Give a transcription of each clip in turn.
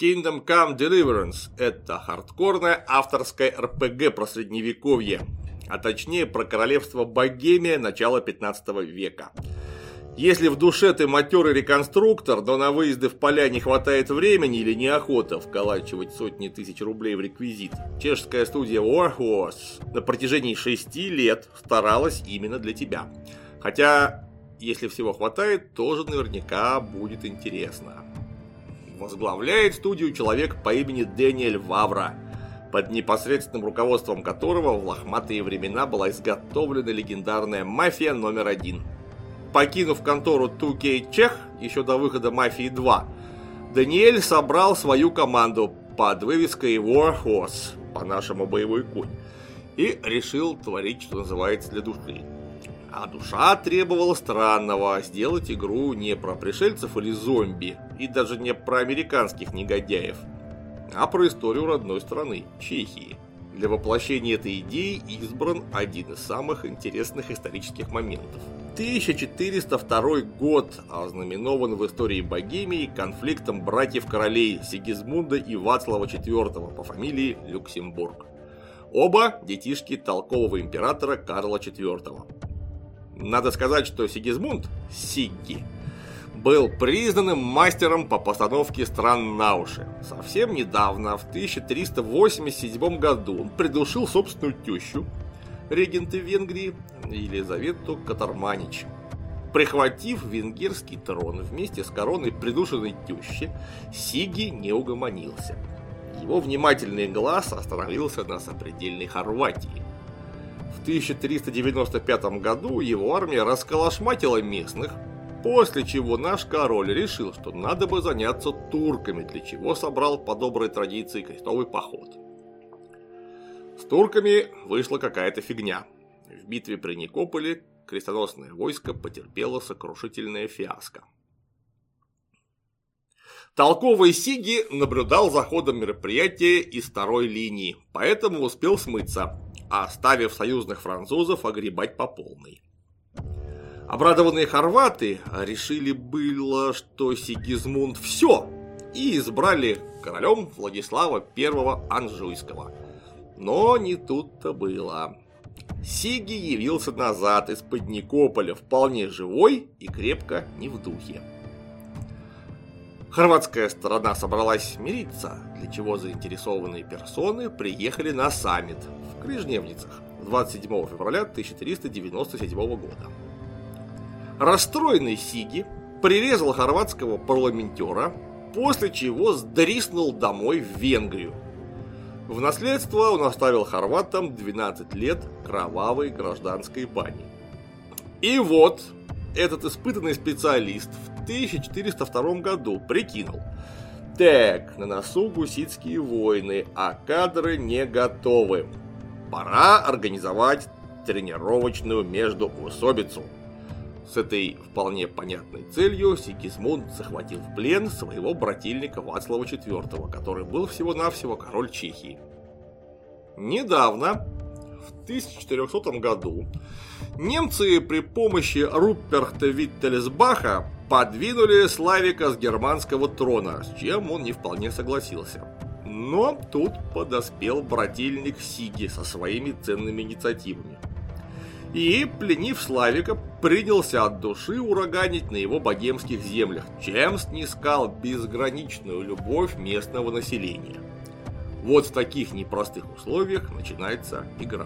Kingdom Come Deliverance – это хардкорная авторская РПГ про средневековье, а точнее про королевство Богемия начала 15 века. Если в душе ты матерый реконструктор, но на выезды в поля не хватает времени или неохота вколачивать сотни тысяч рублей в реквизит, чешская студия Warhorse на протяжении 6 лет старалась именно для тебя. Хотя, если всего хватает, тоже наверняка будет интересно. Возглавляет студию человек по имени Дэниэль Вавра, под непосредственным руководством которого в лохматые времена была изготовлена легендарная «Мафия номер 1». Покинув контору 2K Czech еще до выхода «Мафии 2», Даниэль собрал свою команду под вывеской Warhorse, по-нашему боевой конь, и решил творить, что называется, для души. А душа требовала странного – сделать игру не про пришельцев или зомби, и даже не про американских негодяев, а про историю родной страны – Чехии. Для воплощения этой идеи избран один из самых интересных исторических моментов. 1402 год ознаменован в истории Богемии конфликтом братьев-королей Сигизмунда и Вацлава IV по фамилии Люксембург. Оба детишки толкового императора Карла IV. Надо сказать, что Сигизмунд, Сигги, был признанным мастером по постановке стран на уши. Совсем недавно, в 1387 году, он придушил собственную тещу, регента Венгрии, Елизавету Катарманич. Прихватив венгерский трон вместе с короной придушенной тещи, Сигги не угомонился. Его внимательный глаз остановился на сопредельной Хорватии. В 1395 году его армия расколошматила местных, после чего наш король решил, что надо бы заняться турками, для чего собрал по доброй традиции крестовый поход. С турками вышла какая-то фигня. В битве при Никополе крестоносное войско потерпело сокрушительное фиаско. Толковый Сигги наблюдал за ходом мероприятия из второй линии, поэтому успел смыться, оставив союзных французов огребать по полной. Обрадованные хорваты решили было, что Сигизмунд все, и избрали королем Владислава I Анжуйского. Но не тут-то было. Сигги явился назад из-под Никополя вполне живой и крепко не в духе. Хорватская сторона собралась мириться, для чего заинтересованные персоны приехали на саммит в Крижневницах 27 февраля 1397 года. Расстроенный Сигги прирезал хорватского парламентера, после чего сдриснул домой в Венгрию. В наследство он оставил хорватам 12 лет кровавой гражданской бани. И вот этот испытанный специалист в 1402 году прикинул: так, на носу гуситские войны, а кадры не готовы. Пора организовать тренировочную междоусобицу. С этой вполне понятной целью Сигизмунд захватил в плен своего брательника Вацлава IV, который был всего-навсего король Чехии. Недавно, в 1400 году, немцы при помощи Руперта Виттельсбаха подвинули Славика с германского трона, с чем он не вполне согласился. Но тут подоспел брательник Сигги со своими ценными инициативами. И, пленив Славика, принялся от души ураганить на его богемских землях, чем снискал безграничную любовь местного населения. Вот в таких непростых условиях начинается игра.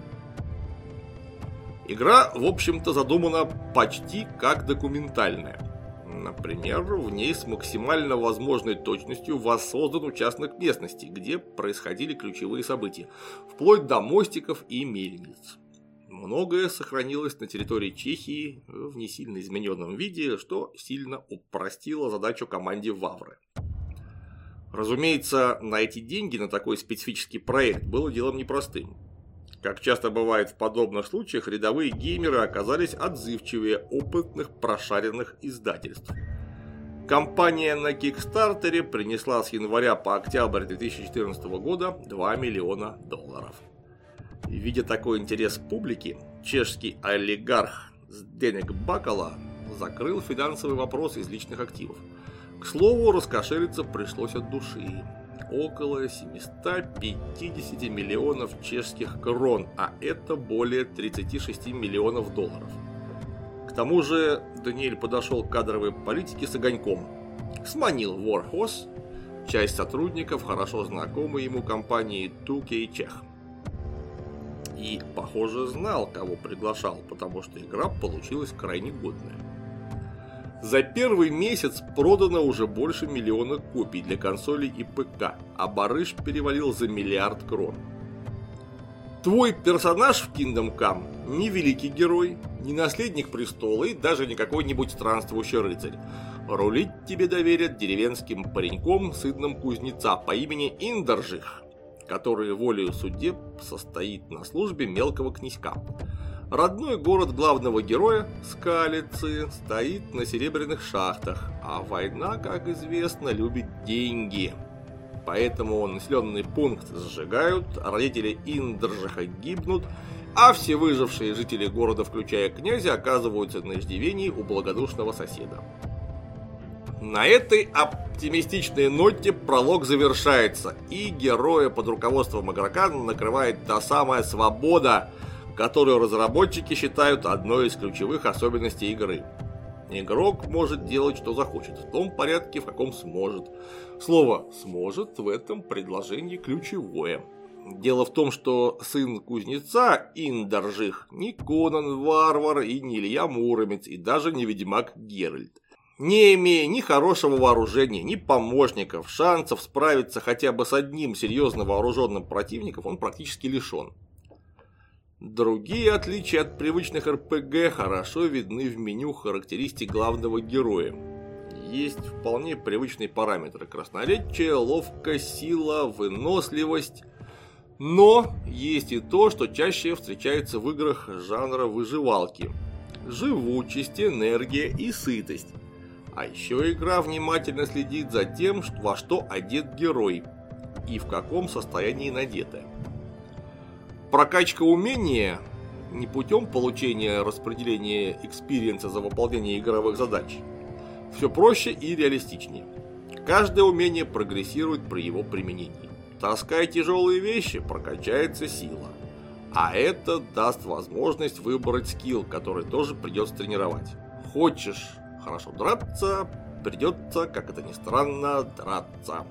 Игра, в общем-то, задумана почти как документальная. Например, в ней с максимально возможной точностью воссоздан участок местности, где происходили ключевые события, вплоть до мостиков и мельниц. Многое сохранилось на территории Чехии в не сильно измененном виде, что сильно упростило задачу команде Вавры. Разумеется, найти деньги на такой специфический проект было делом непростым. Как часто бывает в подобных случаях, рядовые геймеры оказались отзывчивее опытных прошаренных издательств. Компания на Кикстартере принесла с января по октябрь 2014 года $2 миллиона. Видя такой интерес публики, чешский олигарх Зdeněk Bakala закрыл финансовый вопрос из личных активов. К слову, раскошелиться пришлось от души. Около 750 миллионов чешских крон, а это более 36 миллионов долларов. К тому же Даниэль подошел к кадровой политике с огоньком. Сманил Warhorse, часть сотрудников хорошо знакомой ему компании 2K Czech. И, похоже, знал, кого приглашал, потому что игра получилась крайне годная. За первый месяц продано уже больше 1 миллиона копий для консолей и ПК, а барыш перевалил за 1 миллиард крон. Твой персонаж в Kingdom Come не великий герой, не наследник престола и даже не какой-нибудь странствующий рыцарь. Рулить тебе доверят деревенским пареньком, сыном кузнеца по имени Индержих, который волею судеб состоит на службе мелкого князька. Родной город главного героя, Скалицы, стоит на серебряных шахтах, а война, как известно, любит деньги. Поэтому населенный пункт сжигают, родители Индержиха гибнут, а все выжившие жители города, включая князя, оказываются на иждивении у благодушного соседа. На этой оптимистичной ноте пролог завершается, и героя под руководством игрока накрывает та самая свобода, которую разработчики считают одной из ключевых особенностей игры. Игрок может делать, что захочет, в том порядке, в каком сможет. Слово «сможет» в этом предложении ключевое. Дело в том, что сын кузнеца Индержих не Конан Варвар и не Илья Муромец и даже не ведьмак Геральт. Не имея ни хорошего вооружения, ни помощников, шансов справиться хотя бы с одним серьезно вооруженным противником он практически лишен. Другие отличия от привычных РПГ хорошо видны в меню характеристик главного героя. Есть вполне привычные параметры: красноречие, ловкость, сила, выносливость. Но есть и то, что чаще встречается в играх жанра выживалки: живучесть, энергия и сытость. А еще игра внимательно следит за тем, во что одет герой и в каком состоянии надето. Прокачка умения не путем получения распределения экспириенса за выполнение игровых задач. Все проще и реалистичнее. Каждое умение прогрессирует при его применении. Таскай тяжелые вещи, прокачается сила. А это даст возможность выбрать скилл, который тоже придется тренировать. Хочешь хорошо драться, придется, как это ни странно, драться.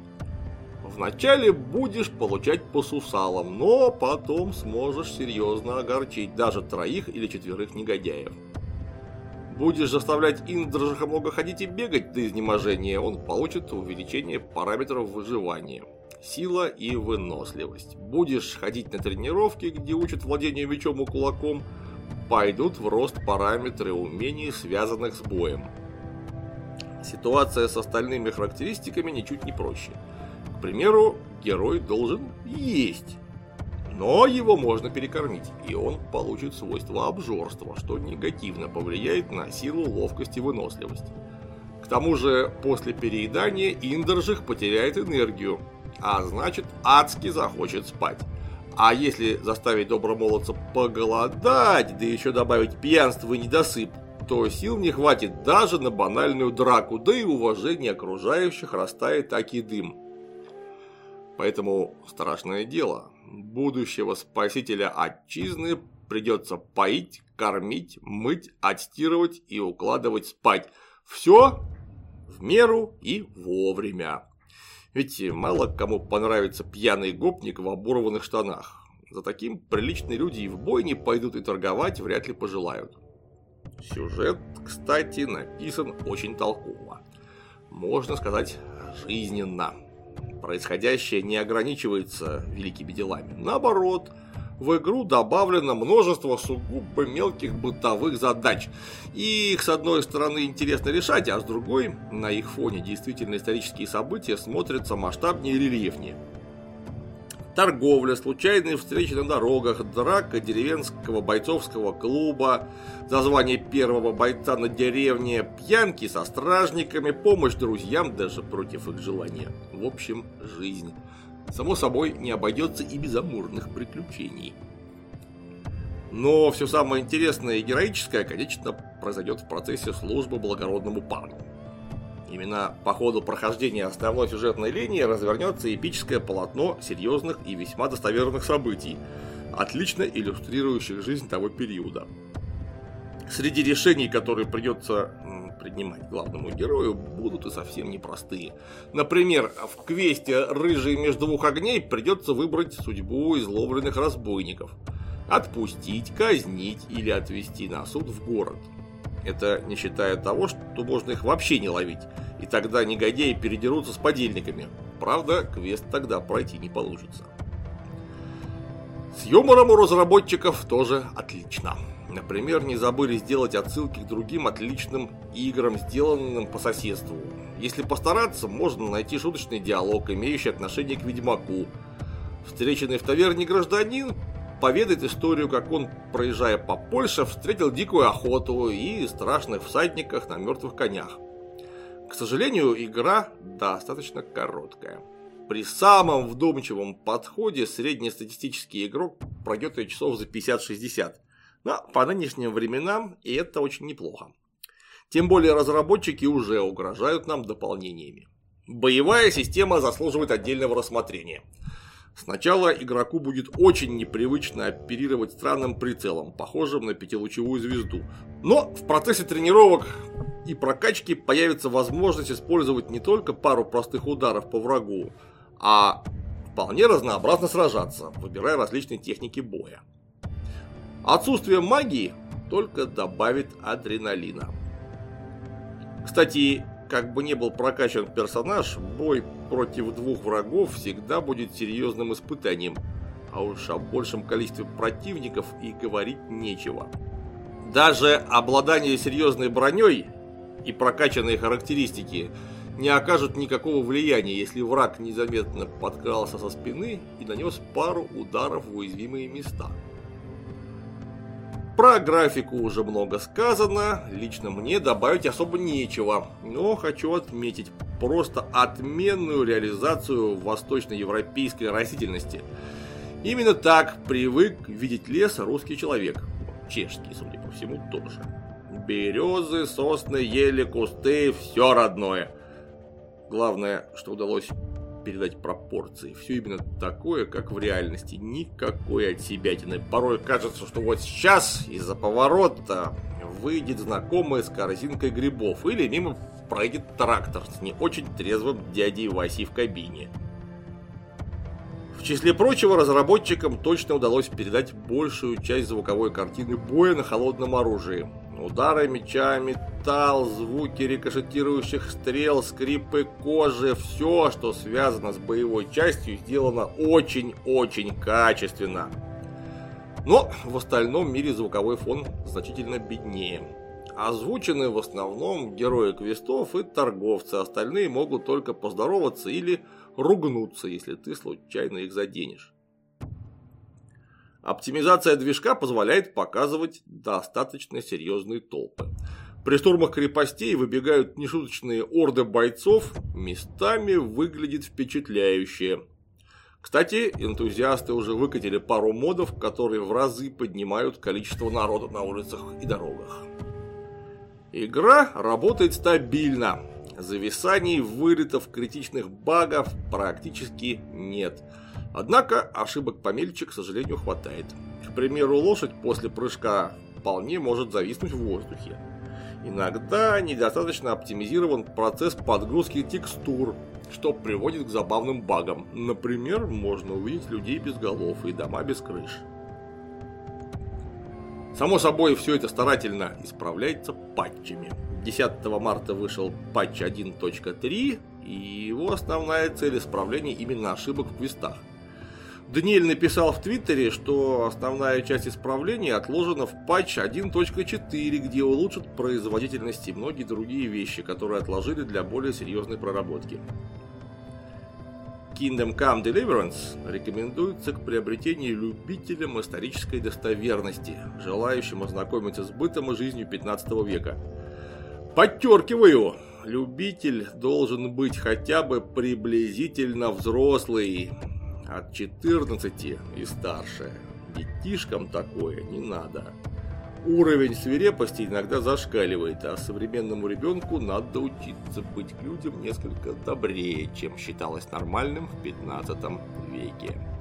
Вначале будешь получать по сусалам, но потом сможешь серьезно огорчить даже 3 или 4 негодяев. Будешь заставлять Индержиха много ходить и бегать до изнеможения, он получит увеличение параметров выживания, сила и выносливость. Будешь ходить на тренировки, где учат владению мечом и кулаком, пойдут в рост параметры умений, связанных с боем. Ситуация с остальными характеристиками ничуть не проще. К примеру, герой должен есть, но его можно перекормить, и он получит свойство обжорства, что негативно повлияет на силу, ловкость и выносливость. К тому же, после переедания Индержих потеряет энергию, а значит, адски захочет спать. А если заставить добромолодца поголодать, да еще добавить пьянство и недосып, то сил не хватит даже на банальную драку, да и уважение окружающих растает аки дым. Поэтому страшное дело. Будущего спасителя отчизны придется поить, кормить, мыть, отстирывать и укладывать спать. Все в меру и вовремя. Ведь мало кому понравится пьяный гопник в оборванных штанах. За таким приличные люди и в бой не пойдут, и торговать вряд ли пожелают. Сюжет, кстати, написан очень толково. Можно сказать, жизненно. Происходящее не ограничивается великими делами. Наоборот, в игру добавлено множество сугубо мелких бытовых задач. И их, с одной стороны, интересно решать, а с другой, на их фоне действительно исторические события смотрятся масштабнее и рельефнее. Торговля, случайные встречи на дорогах, драка деревенского бойцовского клуба за звание первого бойца на деревне, пьянки со стражниками, помощь друзьям даже против их желания. В общем, жизнь. Само собой, не обойдется и без амурных приключений. Но все самое интересное и героическое, конечно, произойдет в процессе службы благородному пану. Именно по ходу прохождения основной сюжетной линии развернется эпическое полотно серьезных и весьма достоверных событий, отлично иллюстрирующих жизнь того периода. Среди решений, которые придется принимать главному герою, будут и совсем непростые. Например, в квесте «Рыжий между двух огней» придется выбрать судьбу изловленных разбойников. Отпустить, казнить или отвезти на суд в город. Это не считая того, что можно их вообще не ловить, и тогда негодяи передерутся с подельниками. Правда, квест тогда пройти не получится. С юмором у разработчиков тоже отлично. Например, не забыли сделать отсылки к другим отличным играм, сделанным по соседству. Если постараться, можно найти шуточный диалог, имеющий отношение к Ведьмаку. Встреченный в таверне гражданин поведает историю, как он, проезжая по Польше, встретил дикую охоту и страшных всадников на мертвых конях. К сожалению, игра достаточно короткая. При самом вдумчивом подходе среднестатистический игрок пройдет ее часов за 50-60. Но по нынешним временам и это очень неплохо. Тем более разработчики уже угрожают нам дополнениями. Боевая система заслуживает отдельного рассмотрения. Сначала игроку будет очень непривычно оперировать странным прицелом, похожим на пятилучевую звезду. Но в процессе тренировок и прокачки появится возможность использовать не только пару простых ударов по врагу, а вполне разнообразно сражаться, выбирая различные техники боя. Отсутствие магии только добавит адреналина. Кстати, как бы ни был прокачан персонаж, бой против двух врагов всегда будет серьезным испытанием, а уж о большем количестве противников и говорить нечего. Даже обладание серьезной броней и прокачанные характеристики не окажут никакого влияния, если враг незаметно подкрался со спины и нанес пару ударов в уязвимые места. Про графику уже много сказано, лично мне добавить особо нечего, но хочу отметить просто отменную реализацию восточноевропейской растительности. Именно так привык видеть лес русский человек, чешский, судя по всему, тоже. Березы, сосны, ели, кусты, все родное. Главное, что удалось передать пропорции. Все именно такое, как в реальности. Никакой отсебятины. Порой кажется, что вот сейчас из-за поворота выйдет знакомый с корзинкой грибов. Или мимо пройдет трактор с не очень трезвым дядей Васей в кабине. В числе прочего, разработчикам точно удалось передать большую часть звуковой картины боя на холодном оружии. Удары меча, металл, звуки рикошетирующих стрел, скрипы кожи, все, что связано с боевой частью, сделано очень-очень качественно. Но в остальном мире звуковой фон значительно беднее. Озвучены в основном герои квестов и торговцы, остальные могут только поздороваться или ругнуться, если ты случайно их заденешь. Оптимизация движка позволяет показывать достаточно серьезные толпы. При штурмах крепостей выбегают нешуточные орды бойцов, местами выглядит впечатляюще. Кстати, энтузиасты уже выкатили пару модов, которые в разы поднимают количество народа на улицах и дорогах. Игра работает стабильно. Зависаний, вылетов, критичных багов практически нет. Однако ошибок помельче, к сожалению, хватает. К примеру, лошадь после прыжка вполне может зависнуть в воздухе. Иногда недостаточно оптимизирован процесс подгрузки текстур, что приводит к забавным багам. Например, можно увидеть людей без голов и дома без крыш. Само собой, все это старательно исправляется патчами. 10 марта вышел патч 1.3, и его основная цель исправления именно ошибок в квестах. Даниэль написал в Твиттере, что основная часть исправления отложена в патч 1.4, где улучшат производительность и многие другие вещи, которые отложили для более серьезной проработки. Kingdom Come Deliverance рекомендуется к приобретению любителям исторической достоверности, желающим ознакомиться с бытом и жизнью 15 века. Подчеркиваю, любитель должен быть хотя бы приблизительно взрослый, от 14 и старше. Детишкам такое не надо. Уровень свирепости иногда зашкаливает, а современному ребенку надо учиться быть к людям несколько добрее, чем считалось нормальным в 15 веке.